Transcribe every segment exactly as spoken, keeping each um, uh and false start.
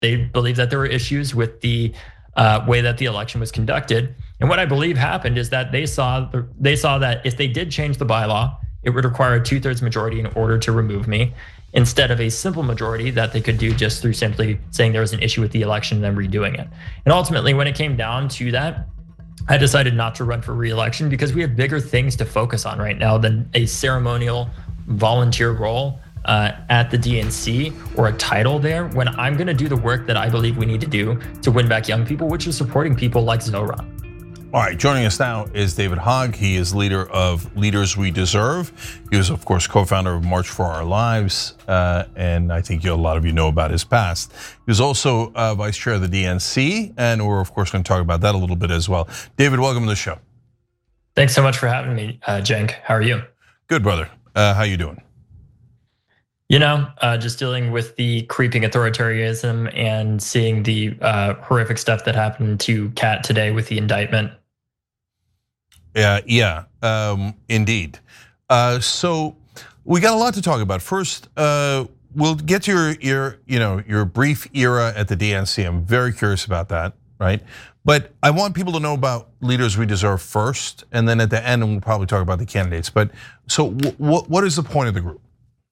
they believe that there were issues with the uh, way that the election was conducted. And what I believe happened is that they saw they saw that if they did change the bylaw, it would require a two-thirds majority in order to remove me, instead of a simple majority that they could do just through simply saying there was an issue with the election and then redoing it. And ultimately, when it came down to that, I decided not to run for re-election because we have bigger things to focus on right now than a ceremonial volunteer role uh, at the D N C or a title there, when I'm going to do the work that I believe we need to do to win back young people, which is supporting people like Zohran. All right, joining us now is David Hogg. He is leader of Leaders We Deserve. He was, of course, co-founder of March for Our Lives, uh, and I think a lot of you know about his past. He was also uh, vice chair of the D N C, and we're, of course, going to talk about that a little bit as well. David, welcome to the show. Thanks so much for having me, uh, Cenk. How are you? Good, brother. Uh, how you doing? You know, uh, just dealing with the creeping authoritarianism and seeing the uh, horrific stuff that happened to Kat today with the indictment. Yeah, yeah, um, indeed. Uh, so we got a lot to talk about. First, uh, we'll get to your, your, you know, your brief era at the D N C. I'm very curious about that, right? But I want people to know about Leaders We Deserve first, and then at the end, we'll probably talk about the candidates. But so, what what is the point of the group?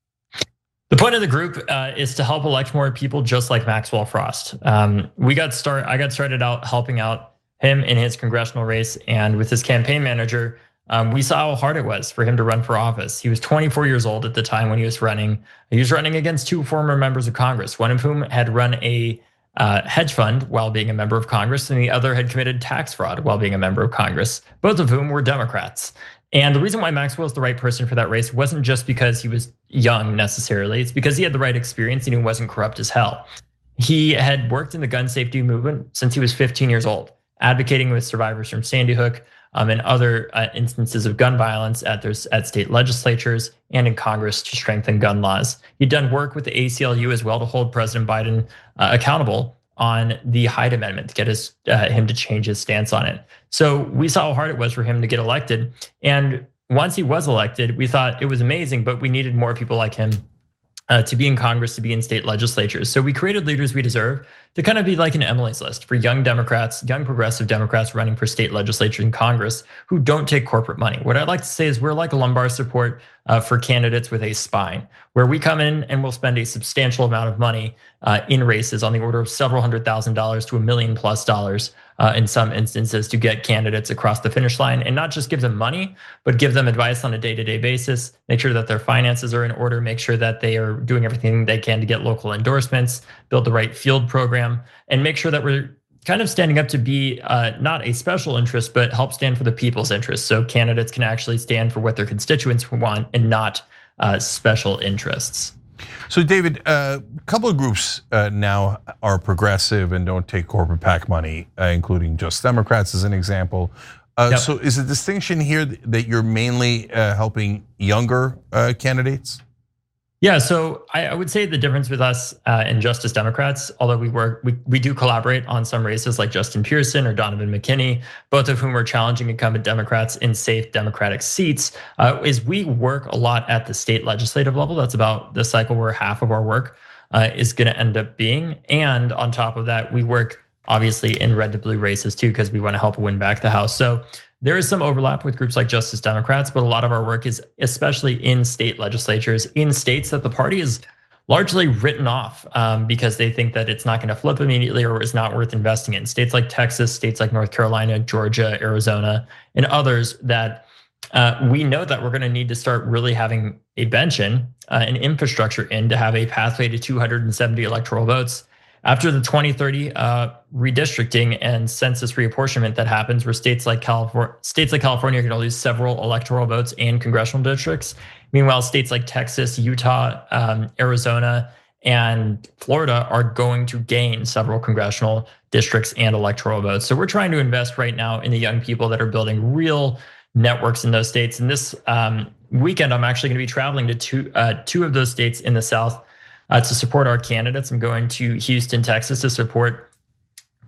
The point of the group uh, is to help elect more people just like Maxwell Frost. Um, we got start. I got started out helping out him in his congressional race, and with his campaign manager, um, we saw how hard it was for him to run for office. He was twenty-four years old at the time when he was running. He was running against two former members of Congress, one of whom had run a uh, hedge fund while being a member of Congress, and the other had committed tax fraud while being a member of Congress, both of whom were Democrats. And the reason why Maxwell is the right person for that race wasn't just because he was young necessarily, it's because he had the right experience and he wasn't corrupt as hell. He had worked in the gun safety movement since he was fifteen years old, advocating with survivors from Sandy Hook um, and other uh, instances of gun violence at their at state legislatures and in Congress to strengthen gun laws. He'd done work with the A C L U as well to hold President Biden uh, accountable on the Hyde Amendment to get his uh, him to change his stance on it. So we saw how hard it was for him to get elected. And once he was elected, we thought it was amazing, but we needed more people like him Uh, to be in Congress, to be in state legislatures. So we created Leaders We Deserve to kind of be like an Emily's List for young Democrats, young progressive Democrats running for state legislature in Congress who don't take corporate money. What I'd like to say is we're like a lumbar support uh, for candidates with a spine, where we come in and we'll spend a substantial amount of money uh, in races on the order of several hundred thousand dollars to a million plus dollars uh, in some instances to get candidates across the finish line, and not just give them money, but give them advice on a day-to-day basis, make sure that their finances are in order, make sure that they are doing everything they can to get local endorsements, build the right field program, and make sure that we're kind of standing up to be uh, not a special interest, but help stand for the people's interests. So candidates can actually stand for what their constituents want and not uh, special interests. So David, a uh, couple of groups uh, now are progressive and don't take corporate PAC money, uh, including Just Democrats as an example. Uh, yep. So is the distinction here that you're mainly uh, helping younger uh, candidates? Yeah, so I would say the difference with us uh, and Justice Democrats, although we work, we, we do collaborate on some races like Justin Pearson or Donovan McKinney, both of whom are challenging incumbent Democrats in safe Democratic seats, uh, is we work a lot at the state legislative level. That's about the cycle where half of our work uh, is going to end up being. And on top of that, we work obviously in red to blue races too, because we want to help win back the House. So there is some overlap with groups like Justice Democrats, but a lot of our work is especially in state legislatures, in states that the party is largely written off um, because they think that it's not going to flip immediately or is not worth investing in. States like Texas, states like North Carolina, Georgia, Arizona, and others that uh, we know that we're going to need to start really having a bench in, uh, an infrastructure in, to have a pathway to two hundred seventy electoral votes. After the twenty thirty uh, redistricting and census reapportionment that happens, where states like California, states like California are going to lose several electoral votes and congressional districts. Meanwhile, states like Texas, Utah, um, Arizona, and Florida are going to gain several congressional districts and electoral votes. So we're trying to invest right now in the young people that are building real networks in those states. And this um, weekend, I'm actually going to be traveling to two uh, two of those states in the South. Uh, to support our candidates. I'm going to Houston, Texas to support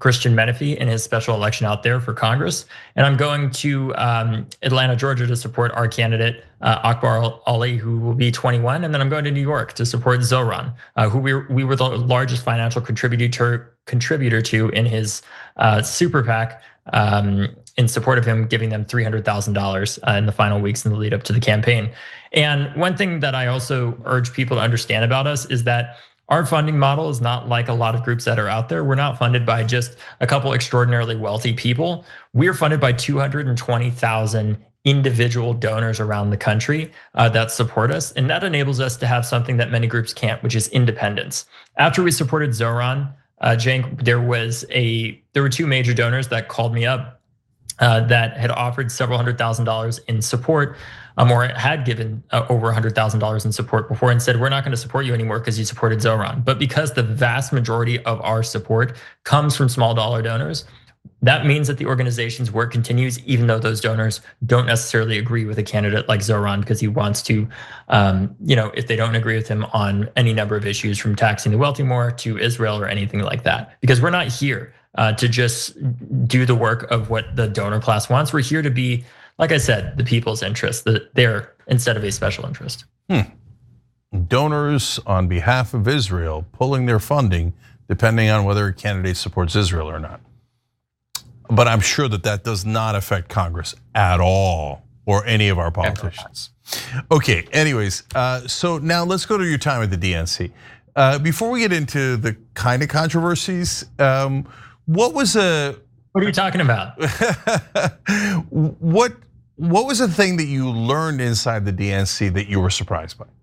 Christian Menifee in his special election out there for Congress. And I'm going to um, Atlanta, Georgia to support our candidate, uh, Akbar Ali, who will be twenty-one. And then I'm going to New York to support Zoran, uh, who we were, we were the largest financial contributor, contributor to in his uh, super PAC. Um, in support of him giving them three hundred thousand dollars in the final weeks in the lead up to the campaign. And one thing that I also urge people to understand about us is that our funding model is not like a lot of groups that are out there. We're not funded by just a couple extraordinarily wealthy people. We're funded by two hundred twenty thousand individual donors around the country uh, that support us. And that enables us to have something that many groups can't, which is independence. After we supported Zoran, uh, Cenk, there was a there were two major donors that called me up uh, that had offered several hundred thousand dollars in support. Um, or had given uh, over one hundred thousand dollars in support before and said, we're not going to support you anymore because you supported Zoran. But because the vast majority of our support comes from small dollar donors, that means that the organization's work continues, even though those donors don't necessarily agree with a candidate like Zoran, because he wants to, um, you know, if they don't agree with him on any number of issues, from taxing the wealthy more to Israel or anything like that. Because we're not here uh, to just do the work of what the donor class wants. We're here to be, like I said, the people's interest, they're instead of a special interest. Hmm. Donors on behalf of Israel pulling their funding depending on whether a candidate supports Israel or not. But I'm sure that that does not affect Congress at all, or any of our politicians. Okay, anyways, uh, so now let's go to your time at the D N C. Uh, before we get into the kind of controversies, um, what was a What are you talking about? what What was the thing that you learned inside the D N C that you were surprised by?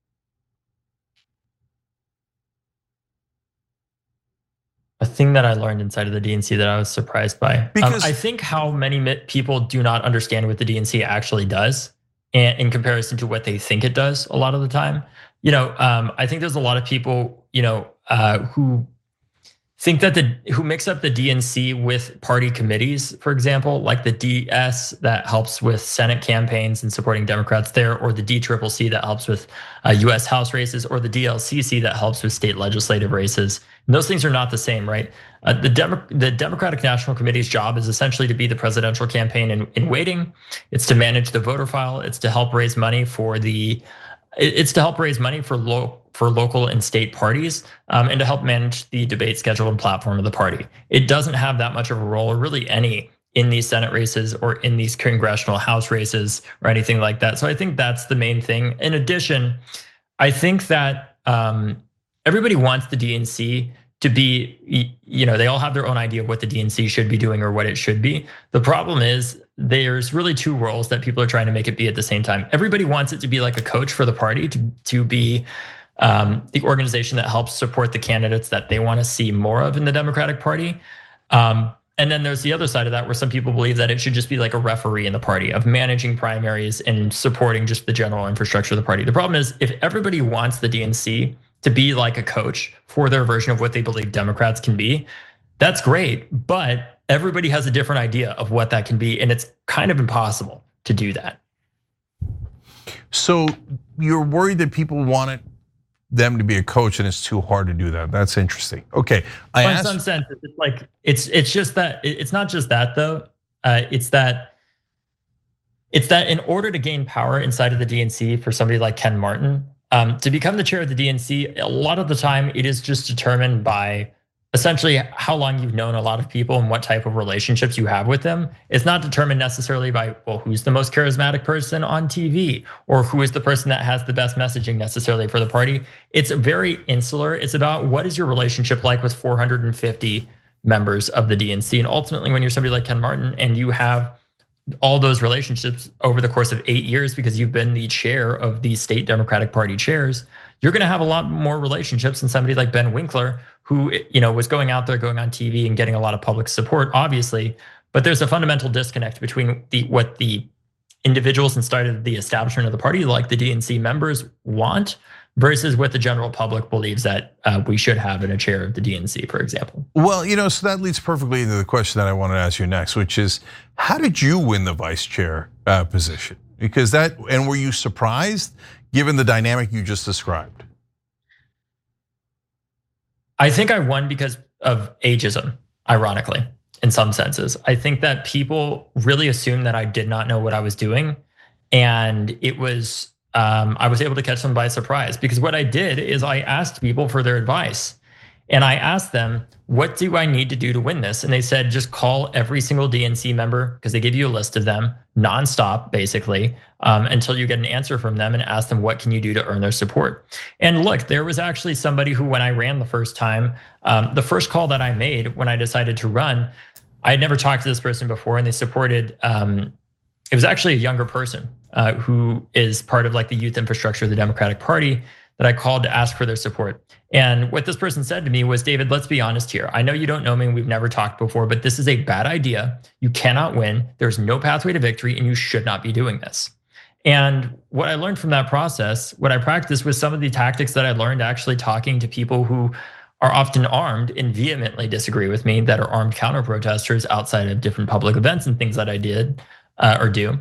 A thing that I learned inside of the D N C that I was surprised by. Because um, I think how many people do not understand what the D N C actually does, and in comparison to what they think it does a lot of the time. You know, um, I think there's a lot of people, you know, uh, who think that the who mix up the D N C with party committees, for example, like the D S that helps with Senate campaigns and supporting Democrats there, or the D C C C that helps with U S House races, or the D L C C that helps with state legislative races. And those things are not the same, right? Uh, the, Demo- the Democratic National Committee's job is essentially to be the presidential campaign in, in waiting. It's to manage the voter file. It's to help raise money for the. It's to help raise money for low. for local and state parties, um, and to help manage the debate schedule and platform of the party. It doesn't have that much of a role, or really any, in these Senate races or in these congressional House races or anything like that. So I think that's the main thing. In addition, I think that um, everybody wants the D N C to be, you know, they all have their own idea of what the D N C should be doing or what it should be. The problem is there's really two roles that people are trying to make it be at the same time. Everybody wants it to be like a coach for the party, to, to be Um, the organization that helps support the candidates that they want to see more of in the Democratic Party. Um, and then there's the other side of that, where some people believe that it should just be like a referee in the party, of managing primaries and supporting just the general infrastructure of the party. The problem is, if everybody wants the D N C to be like a coach for their version of what they believe Democrats can be, that's great, but everybody has a different idea of what that can be, and it's kind of impossible to do that. So you're worried that people want it them to be a coach, and it's too hard to do that. That's interesting. Okay, I in asked, some sense, it's like it's it's just that it's not just that though. Uh, it's that it's that in order to gain power inside of the D N C for somebody like Ken Martin, um, to become the chair of the D N C, a lot of the time it is just determined by essentially how long you've known a lot of people and what type of relationships you have with them. It's not determined necessarily by, well, who's the most charismatic person on T V, or who is the person that has the best messaging necessarily for the party. It's very insular. It's about what is your relationship like with four hundred fifty members of the D N C. And ultimately, when you're somebody like Ken Martin and you have all those relationships over the course of eight years because you've been the chair of the state Democratic Party chairs, you're going to have a lot more relationships than somebody like Ben Winkler, who, you know, was going out there, going on T V and getting a lot of public support, obviously. But there's a fundamental disconnect between the what the individuals inside of the establishment of the party, like the D N C members, want versus what the general public believes that uh, we should have in a chair of the D N C, for example. Well, you know, so that leads perfectly into the question that I wanted to ask you next, which is, how did you win the vice chair uh, position? Because that, and were you surprised given the dynamic you just described? I think I won because of ageism. ironically, in some senses. I think that people really assumed that I did not know what I was doing. And it was, um, I was able to catch them by surprise, because what I did is I asked people for their advice. And I asked them, what do I need to do to win this? And they said, just call every single D N C member, because they give you a list of them nonstop, basically, um, until you get an answer from them, and ask them, what can you do to earn their support? And look, there was actually somebody who, when I ran the first time, um, the first call that I made when I decided to run, I had never talked to this person before, and they supported, um, it was actually a younger person uh, who is part of like the youth infrastructure of the Democratic Party, that I called to ask for their support. And what this person said to me was, David, let's be honest here. I know you don't know me and we've never talked before, but this is a bad idea. You cannot win. There's no pathway to victory, and you should not be doing this. And what I learned from that process, what I practiced was some of the tactics that I learned actually talking to people who are often armed and vehemently disagree with me, that are armed counter protesters outside of different public events and things that I did uh, or do.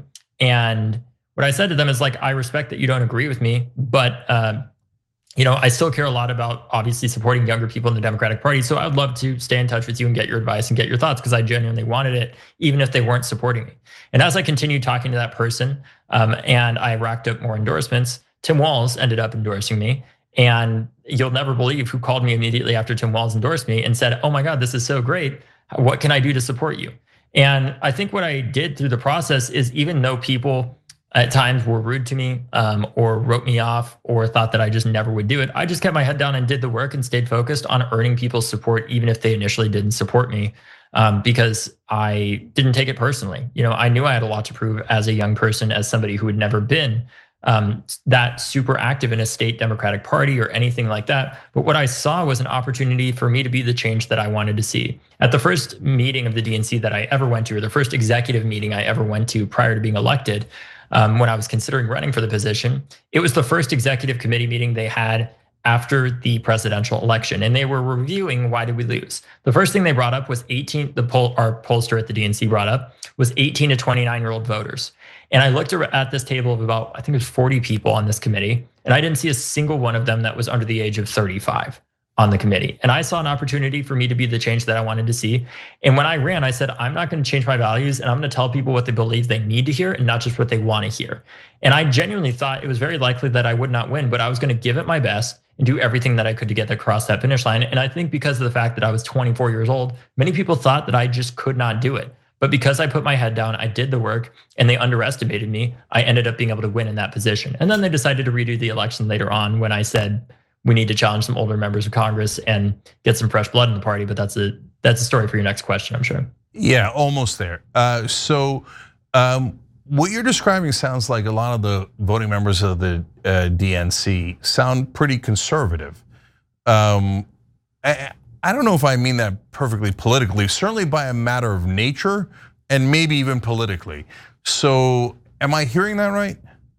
And what I said to them is like, I respect that you don't agree with me, but uh, you know, I still care a lot about obviously supporting younger people in the Democratic Party. So I would love to stay in touch with you and get your advice and get your thoughts, because I genuinely wanted it, even if they weren't supporting me. And as I continued talking to that person, um, and I racked up more endorsements, Tim Walz ended up endorsing me. And you'll never believe who called me immediately after Tim Walz endorsed me and said, oh my God, this is so great. What can I do to support you? And I think what I did through the process is, even though people at times were rude to me, um, or wrote me off, or thought that I just never would do it, I just kept my head down and did the work and stayed focused on earning people's support, even if they initially didn't support me, um, because I didn't take it personally. You know, I knew I had a lot to prove as a young person, as somebody who had never been um, that super active in a state Democratic Party or anything like that. But what I saw was an opportunity for me to be the change that I wanted to see. At the first meeting of the D N C that I ever went to, or the first executive meeting I ever went to prior to being elected, Um, when I was considering running for the position, it was the first executive committee meeting they had after the presidential election, and they were reviewing why did we lose. The first thing they brought up was eighteen. The poll, our pollster at the D N C brought up was eighteen to twenty-nine year old voters. And I looked at this table of about, I think it was forty people on this committee, and I didn't see a single one of them that was under the age of thirty-five on the committee. And I saw an opportunity for me to be the change that I wanted to see. And when I ran, I said, I'm not going to change my values, and I'm going to tell people what they believe they need to hear and not just what they want to hear. And I genuinely thought it was very likely that I would not win, but I was going to give it my best and do everything that I could to get across that finish line. And I think because of the fact that I was twenty-four years old, many people thought that I just could not do it. But because I put my head down, I did the work, and they underestimated me, I ended up being able to win in that position. And then they decided to redo the election later on, when I said, we need to challenge some older members of Congress and get some fresh blood in the party. But that's a that's a story for your next question, I'm sure. Yeah, almost there. Uh, so um, what you're describing sounds like a lot of the voting members of the uh, D N C sound pretty conservative. Um, I, I don't know if I mean that perfectly politically, certainly by a matter of nature, and maybe even politically. So am I hearing that right?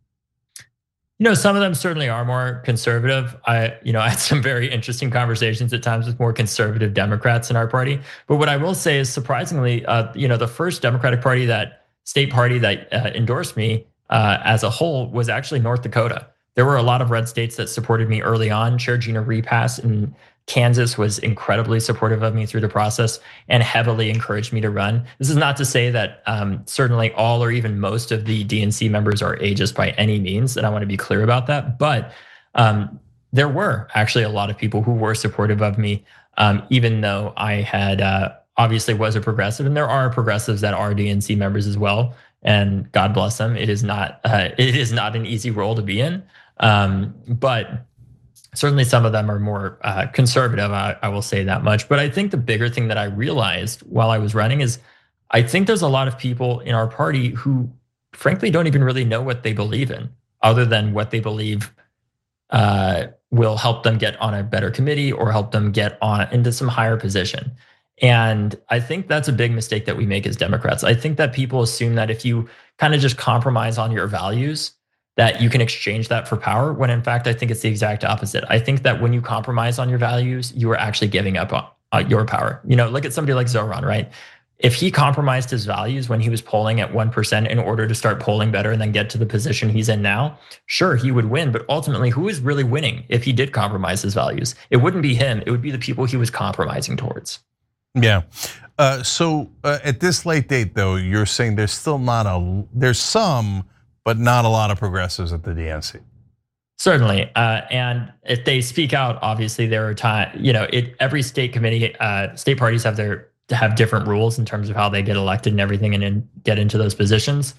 You know, some of them certainly are more conservative. I, you know, I had some very interesting conversations at times with more conservative Democrats in our party. But what I will say is, surprisingly, uh, you know, the first Democratic Party, that state party that uh, endorsed me uh, as a whole, was actually North Dakota. There were a lot of red states that supported me early on. Chair Gina Repass in Kansas was incredibly supportive of me through the process and heavily encouraged me to run. This is not to say that um, certainly all or even most of the D N C members are ageist by any means, and I want to be clear about that. But um, there were actually a lot of people who were supportive of me, um, even though I had uh, obviously was a progressive, and there are progressives that are D N C members as well. And God bless them. It is not uh, it is not an easy role to be in, um, but certainly some of them are more uh, conservative, I, I will say that much. But I think the bigger thing that I realized while I was running is, I think there's a lot of people in our party who frankly don't even really know what they believe in, other than what they believe uh, will help them get on a better committee or help them get on into some higher position. And I think that's a big mistake that we make as Democrats. I think that people assume that if you kind of just compromise on your values, that you can exchange that for power, when in fact, I think it's the exact opposite. I think that when you compromise on your values, you are actually giving up on your power. You know, look at somebody like Zoran, right? If he compromised his values when he was polling at one percent in order to start polling better and then get to the position he's in now, sure, he would win. But ultimately, who is really winning if he did compromise his values? It wouldn't be him. It would be the people he was compromising towards. Yeah. Uh, so uh, at this late date, though, you're saying there's still not a there's some, but not a lot of progressives at the D N C. Certainly, uh, and if they speak out, obviously there are time. You know, it every state committee, uh, state parties have their have different rules in terms of how they get elected and everything, and then get into those positions.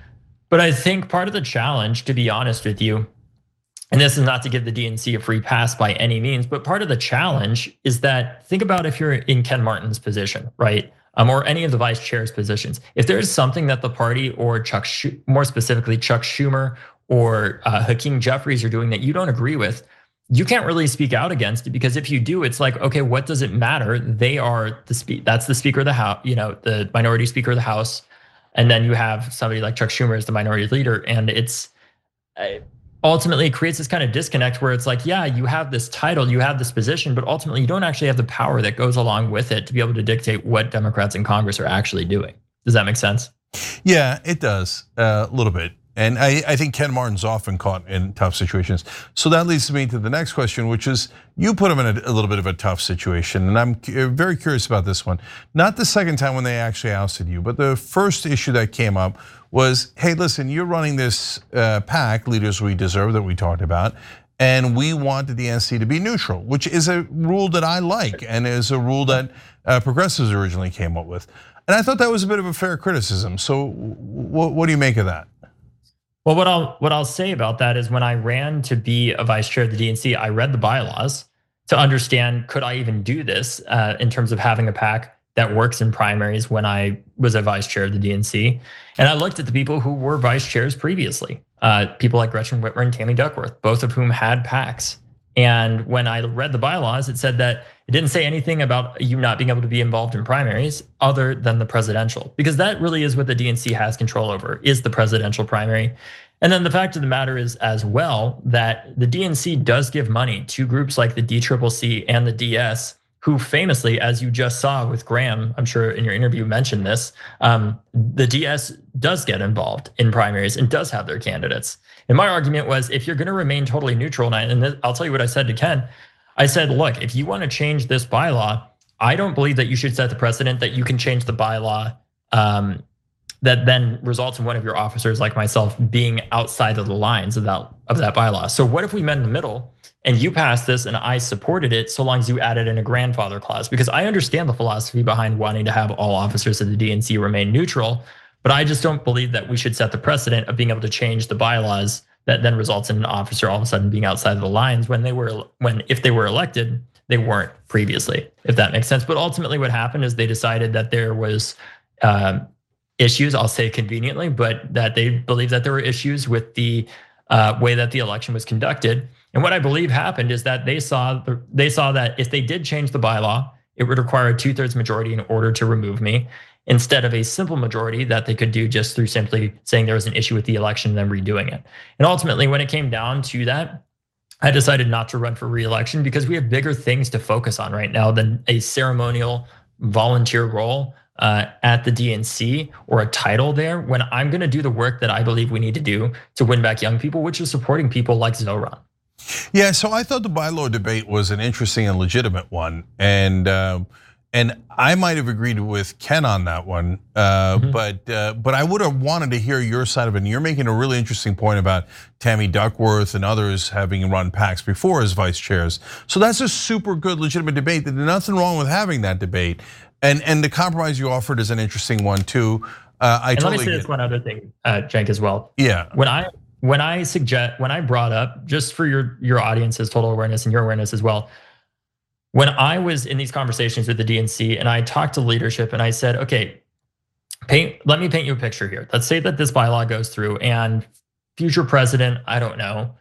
But I think part of the challenge, to be honest with you, and this is not to give the D N C a free pass by any means, but part of the challenge is that think about if you're in Ken Martin's position, right? Um, or any of the vice chair's positions. If there's something that the party or Chuck, more specifically Chuck Schumer or uh, Hakeem Jeffries are doing that you don't agree with, you can't really speak out against it, because if you do, it's like, okay, what does it matter? They are the spe- that's the Speaker of the House, you know, the minority Speaker of the House, and then you have somebody like Chuck Schumer as the minority leader, and it's uh, ultimately it creates this kind of disconnect where it's like, yeah, you have this title, you have this position, but ultimately you don't actually have the power that goes along with it to be able to dictate what Democrats in Congress are actually doing. Does that make sense? Yeah, it does a little bit. And I, I think Ken Martin's often caught in tough situations. So that leads me to the next question, which is you put him in a, a little bit of a tough situation. And I'm very curious about this one. Not the second time when they actually ousted you, but the first issue that came up was, hey, listen, you're running this uh, PAC, Leaders We Deserve, that we talked about, and we want the D N C to be neutral, which is a rule that I like and is a rule that uh, progressives originally came up with. And I thought that was a bit of a fair criticism. So what, what do you make of that? Well, what I'll what I'll say about that is when I ran to be a vice chair of the D N C, I read the bylaws to understand, could I even do this uh, in terms of having a PAC that works in primaries when I was a vice chair of the D N C. And I looked at the people who were vice chairs previously, uh, people like Gretchen Whitmer and Tammy Duckworth, both of whom had PACs. And when I read the bylaws, it said that it didn't say anything about you not being able to be involved in primaries other than the presidential, because that really is what the D N C has control over, is the presidential primary. And then the fact of the matter is as well that the D N C does give money to groups like the D C C C and the D S, who famously, as you just saw with Graham, I'm sure in your interview mentioned this, um, the D S does get involved in primaries and does have their candidates. And my argument was, if you're gonna remain totally neutral, and, I, and this, I'll tell you what I said to Ken, I said, look, if you wanna change this bylaw, I don't believe that you should set the precedent that you can change the bylaw um, that then results in one of your officers like myself being outside of the lines of that, of that bylaw. So what if we met in the middle and you passed this and I supported it so long as you added in a grandfather clause? Because I understand the philosophy behind wanting to have all officers of the D N C remain neutral, but I just don't believe that we should set the precedent of being able to change the bylaws that then results in an officer all of a sudden being outside of the lines when they were, when if they were elected, they weren't previously, if that makes sense. But ultimately what happened is they decided that there was um, issues, I'll say conveniently, but that they believe that there were issues with the uh, way that the election was conducted. And what I believe happened is that they saw they saw that if they did change the bylaw, it would require a two-thirds majority in order to remove me, instead of a simple majority that they could do just through simply saying there was an issue with the election and then redoing it. And ultimately, when it came down to that, I decided not to run for re-election because we have bigger things to focus on right now than a ceremonial volunteer role uh, at the D N C or a title there, when I'm gonna do the work that I believe we need to do to win back young people, which is supporting people like Zoran. Yeah, so I thought the bylaw debate was an interesting and legitimate one, and uh, and I might have agreed with Ken on that one, uh, mm-hmm. but uh, but I would have wanted to hear your side of it. And you're making a really interesting point about Tammy Duckworth and others having run PACs before as vice chairs. So that's a super good, legitimate debate. There's nothing wrong with having that debate, and and the compromise you offered is an interesting one too. Uh, I and totally let me say this one other thing, uh, Cenk, as well. Yeah, when I. When I suggest, when I brought up, just for your, your audience's total awareness and your awareness as well, when I was in these conversations with the D N C and I talked to leadership and I said, okay, paint, let me paint you a picture here. Let's say that this bylaw goes through and future president, I don't know,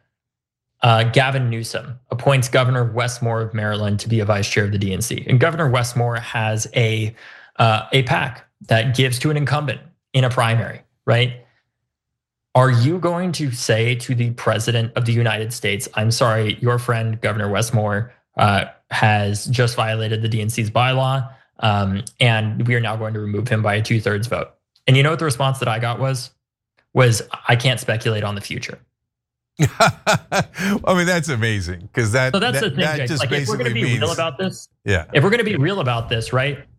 uh, Gavin Newsom appoints Governor Westmore of Maryland to be a vice chair of the D N C. And Governor Westmore has a, uh, a PAC that gives to an incumbent in a primary, right? Are you going to say to the president of the United States, I'm sorry, your friend, Governor Westmore, uh, has just violated the D N C's bylaw, um, and we are now going to remove him by a two thirds vote? And you know what the response that I got was? Was, I can't speculate on the future. I mean, that's amazing, because that, so that's that, the thing, that Jake. just Like, if we're gonna be means, real about this, yeah. if we're gonna be real about this, right?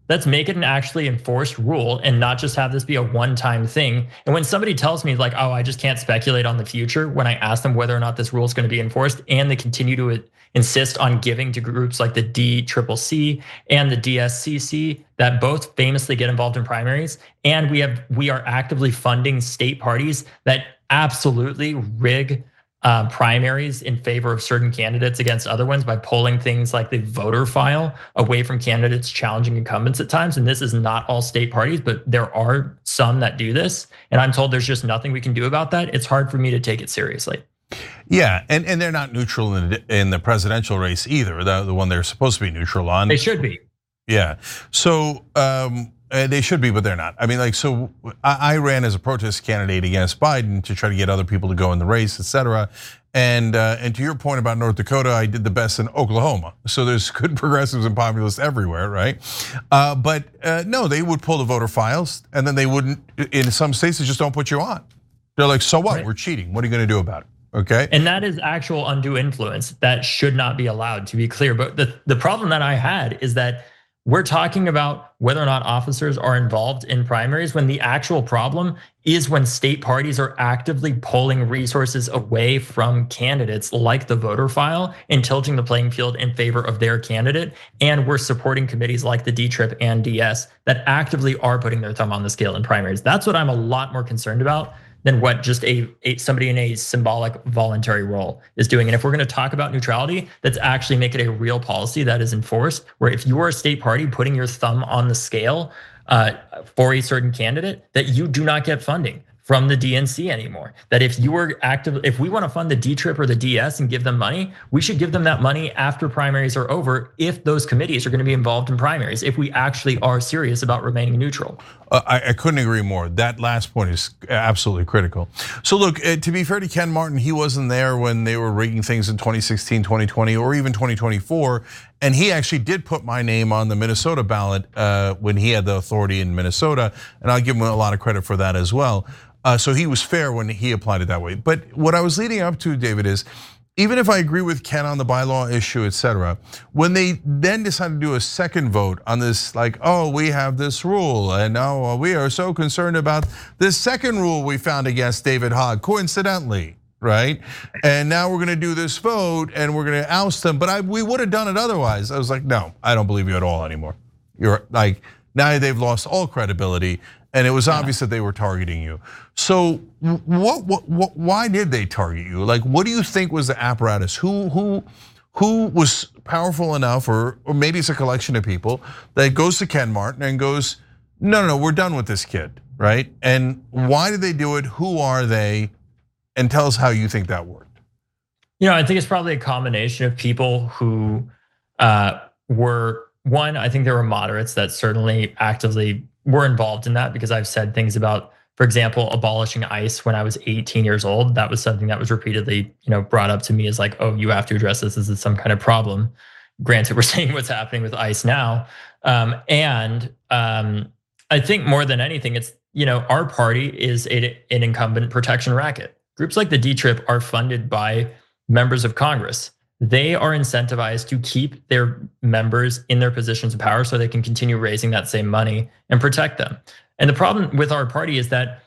Let's make it an actually enforced rule and not just have this be a one-time thing. And when somebody tells me like, oh, I just can't speculate on the future, when I ask them whether or not this rule is going to be enforced, and they continue to insist on giving to groups like the D C C C and the D S C C that both famously get involved in primaries, and we have we are actively funding state parties that absolutely rig Uh, primaries in favor of certain candidates against other ones by pulling things like the voter file away from candidates challenging incumbents at times. And this is not all state parties, but there are some that do this. And I'm told there's just nothing we can do about that. It's hard for me to take it seriously. Yeah, and, and they're not neutral in the, in the presidential race either, the, the one they're supposed to be neutral on. They should be. Yeah, so um, they should be, but they're not. I mean, like, so I ran as a protest candidate against Biden to try to get other people to go in the race, et cetera. And uh, and to your point about North Dakota, I did the best in Oklahoma. So there's good progressives and populists everywhere, right? Uh, but uh, no, they would pull the voter files, and then they wouldn't. In some states, they just don't put you on. They're like, so what? Right. We're cheating. What are you going to do about it? Okay. And that is actual undue influence that should not be allowed, to be clear. But the, the problem that I had is that we're talking about whether or not officers are involved in primaries when the actual problem is when state parties are actively pulling resources away from candidates like the voter file and tilting the playing field in favor of their candidate. And we're supporting committees like the D C C C and D S that actively are putting their thumb on the scale in primaries. That's what I'm a lot more concerned about than what just a, a somebody in a symbolic voluntary role is doing. And if we're going to talk about neutrality, let's actually make it a real policy that is enforced, where if you are a state party putting your thumb on the scale uh, for a certain candidate, that you do not get funding from the D N C anymore. That if you were active, if we want to fund the D C C C or the D S and give them money, we should give them that money after primaries are over if those committees are going to be involved in primaries, if we actually are serious about remaining neutral. Uh, I, I couldn't agree more. That last point is absolutely critical. So look, uh, to be fair to Ken Martin, he wasn't there when they were rigging things in twenty sixteen, twenty twenty, or even twenty twenty-four. And he actually did put my name on the Minnesota ballot uh, when he had the authority in Minnesota. And I'll give him a lot of credit for that as well. Uh, so he was fair when he applied it that way. But what I was leading up to, David, is even if I agree with Ken on the bylaw issue, et cetera, when they then decided to do a second vote on this, like, oh, we have this rule, and oh, we are so concerned about this second rule we found against David Hogg, coincidentally, right? And now we're gonna do this vote and we're gonna oust them, but I, we would have done it otherwise. I was like, no, I don't believe you at all anymore. You're like, now they've lost all credibility. And it was obvious that they were targeting you. So what, what, what, why did they target you? Like, what do you think was the apparatus? Who, who, who was powerful enough, or, or maybe it's a collection of people that goes to Ken Martin and goes, no, no, no, we're done with this kid, right? And why did they do it? Who are they? And tell us how you think that worked. You know, I think it's probably a combination of people who uh, were, one, I think there were moderates that certainly actively were involved in that, because I've said things about, for example, abolishing ICE when I was eighteen years old. That was something that was repeatedly, you know, brought up to me as like, oh, you have to address this. This is some kind of problem. Granted, we're seeing what's happening with ICE now. Um, and um, I think more than anything, it's, you know, our party is a, an incumbent protection racket. Groups like the D C C C are funded by members of Congress. They are incentivized to keep their members in their positions of power so they can continue raising that same money and protect them. And the problem with our party is that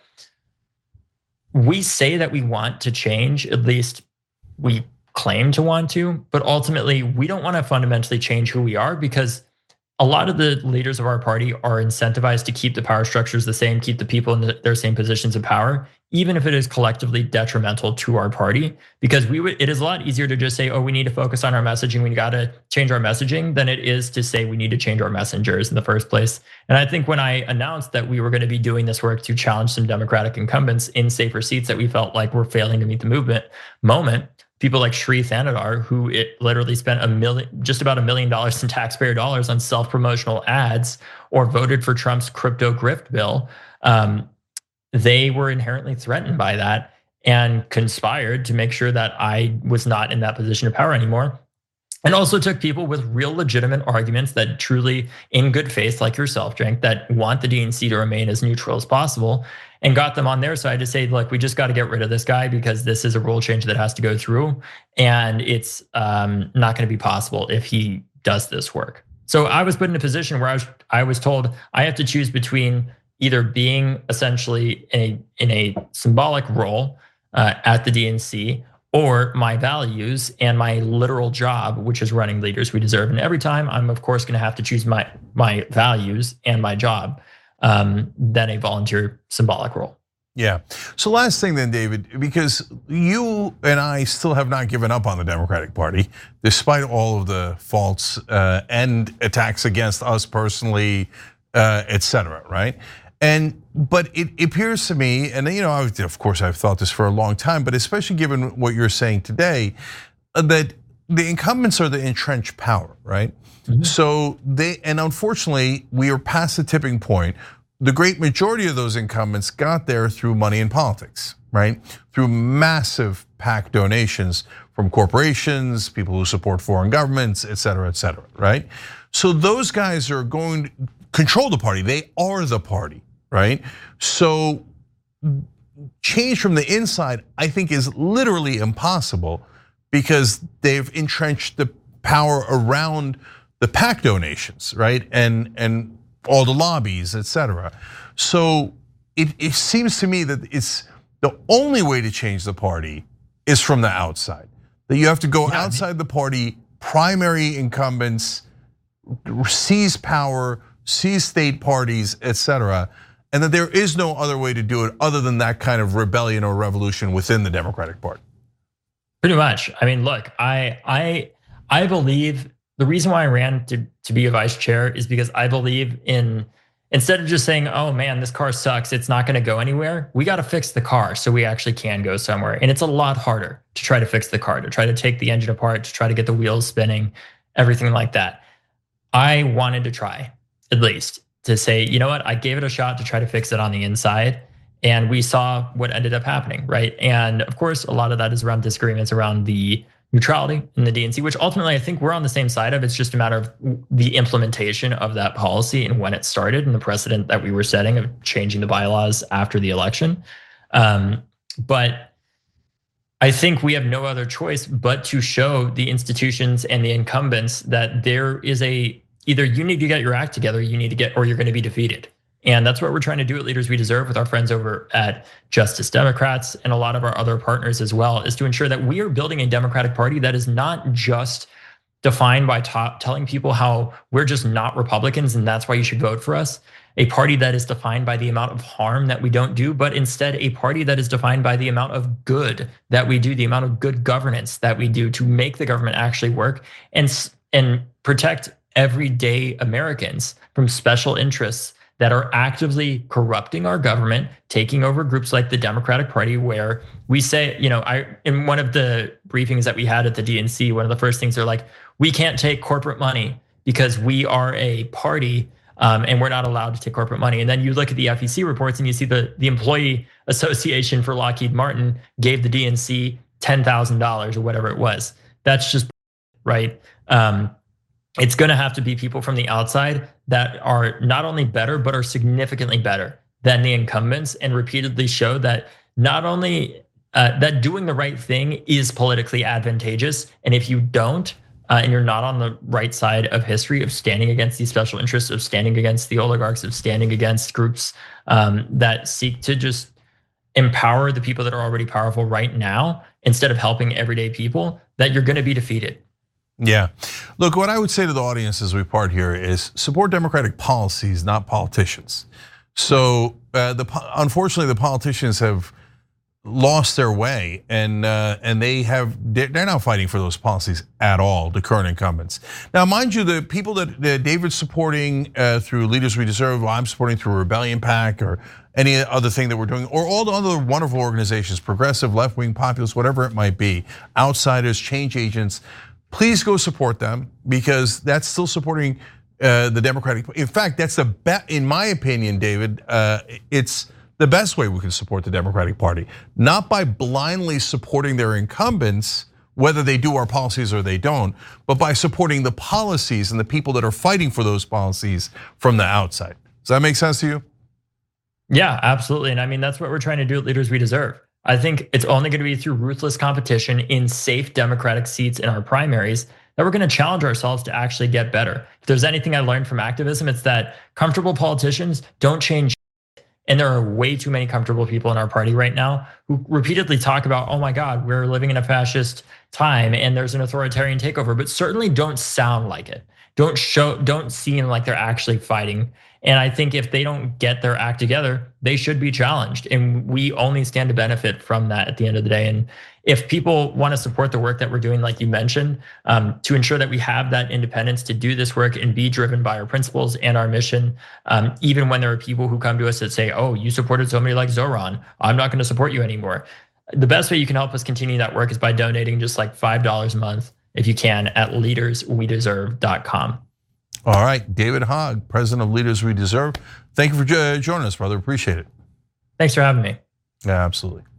we say that we want to change, at least we claim to want to, but ultimately we don't want to fundamentally change who we are, because a lot of the leaders of our party are incentivized to keep the power structures the same, keep the people in their same positions of power, even if it is collectively detrimental to our party. Because we would, it is a lot easier to just say, oh, we need to focus on our messaging, we got to change our messaging, than it is to say we need to change our messengers in the first place. And I think when I announced that we were going to be doing this work to challenge some Democratic incumbents in safer seats that we felt like were failing to meet the movement moment, people like Sri Thanadar, who it literally spent a million, just about a million dollars in taxpayer dollars on self-promotional ads, or voted for Trump's crypto grift bill, um, they were inherently threatened by that and conspired to make sure that I was not in that position of power anymore. And also took people with real legitimate arguments that truly, in good faith, like yourself, Cenk, that want the D N C to remain as neutral as possible, and got them on their side to say, look, we just got to get rid of this guy because this is a rule change that has to go through, and it's um, not going to be possible if he does this work. So I was put in a position where I was I was told I have to choose between either being essentially in a in a symbolic role uh, at the D N C, or my values and my literal job, which is running Leaders We Deserve. And every time I'm of course going to have to choose my my values and my job um, than a volunteer symbolic role. Yeah. So last thing then, David, because you and I still have not given up on the Democratic Party, despite all of the faults uh, and attacks against us personally, uh, et cetera, right? And but it appears to me, and you know, of course, I've thought this for a long time, but especially given what you're saying today, that the incumbents are the entrenched power, right? Mm-hmm. So they, and unfortunately, we are past the tipping point. The great majority of those incumbents got there through money in politics, right? Through massive PAC donations from corporations, people who support foreign governments, et cetera, et cetera, right? So those guys are going to control the party. They are the party, right? So change from the inside, I think, is literally impossible because they've entrenched the power around the PAC donations, right? And and all the lobbies, et cetera. So it, it seems to me that it's the only way to change the party is from the outside. That you have to go yeah. outside the party, primary incumbents, seize power, seize state parties, et cetera. And that there is no other way to do it other than that kind of rebellion or revolution within the Democratic Party. Pretty much. I mean, look, I I I believe the reason why I ran to, to be a vice chair is because I believe in, instead of just saying, oh man, this car sucks, it's not gonna go anywhere, we gotta fix the car so we actually can go somewhere. And it's a lot harder to try to fix the car, to try to take the engine apart, to try to get the wheels spinning, everything like that. I wanted to try, at least, to say, you know what, I gave it a shot to try to fix it on the inside. And we saw what ended up happening, right? And of course, a lot of that is around disagreements around the neutrality in the D N C, which ultimately I think we're on the same side of. It's just a matter of the implementation of that policy and when it started and the precedent that we were setting of changing the bylaws after the election. Um, but I think we have no other choice but to show the institutions and the incumbents that there is a, either you need to get your act together, you need to get, or you're going to be defeated. And that's what we're trying to do at Leaders We Deserve with our friends over at Justice Democrats and a lot of our other partners as well, is to ensure that we are building a Democratic Party that is not just defined by top, telling people how we're just not Republicans and that's why you should vote for us. A party that is defined by the amount of harm that we don't do, but instead a party that is defined by the amount of good that we do, the amount of good governance that we do to make the government actually work and, and protect everyday Americans from special interests that are actively corrupting our government, taking over groups like the Democratic Party, where we say, you know, I in one of the briefings that we had at the D N C, one of the first things they're like, we can't take corporate money because we are a party um, and we're not allowed to take corporate money. And then you look at the F E C reports and you see the, the Employee Association for Lockheed Martin gave the D N C ten thousand dollars or whatever it was. That's just right. Um, It's going to have to be people from the outside that are not only better, but are significantly better than the incumbents, and repeatedly show that not only uh, that doing the right thing is politically advantageous, and if you don't, uh, and you're not on the right side of history of standing against these special interests, of standing against the oligarchs, of standing against groups um, that seek to just empower the people that are already powerful right now, instead of helping everyday people, that you're going to be defeated. Yeah. Look, what I would say to the audience as we part here is support Democratic policies, not politicians. So uh, the unfortunately, the politicians have lost their way, and uh, and they have they're not fighting for those policies at all, the current incumbents. Now, mind you, the people that, that David's supporting uh, through Leaders We Deserve, well, I'm supporting through Rebellion PAC or any other thing that we're doing, or all the other wonderful organizations, progressive, left-wing, populist, whatever it might be, outsiders, change agents, please go support them, because that's still supporting uh, the Democratic. In fact, that's the best, in my opinion, David. Uh, it's the best way we can support the Democratic Party, not by blindly supporting their incumbents, whether they do our policies or they don't, but by supporting the policies and the people that are fighting for those policies from the outside. Does that make sense to you? Yeah, absolutely. And I mean, that's what we're trying to do at Leaders We Deserve. I think it's only going to be through ruthless competition in safe Democratic seats in our primaries that we're going to challenge ourselves to actually get better. If there's anything I learned from activism, it's that comfortable politicians don't change. And there are way too many comfortable people in our party right now who repeatedly talk about, oh my God, we're living in a fascist time and there's an authoritarian takeover, but certainly don't sound like it. Don't show, don't seem like they're actually fighting. And I think if they don't get their act together, they should be challenged. And we only stand to benefit from that at the end of the day. And if people want to support the work that we're doing, like you mentioned, um, to ensure that we have that independence to do this work and be driven by our principles and our mission, um, even when there are people who come to us that say, oh, you supported somebody like Zoran, I'm not going to support you anymore. The best way you can help us continue that work is by donating just like five dollars a month, if you can, at leaders we deserve dot com. All right, David Hogg, president of Leaders We Deserve. Thank you for joining us, brother. Appreciate it. Thanks for having me. Yeah, absolutely.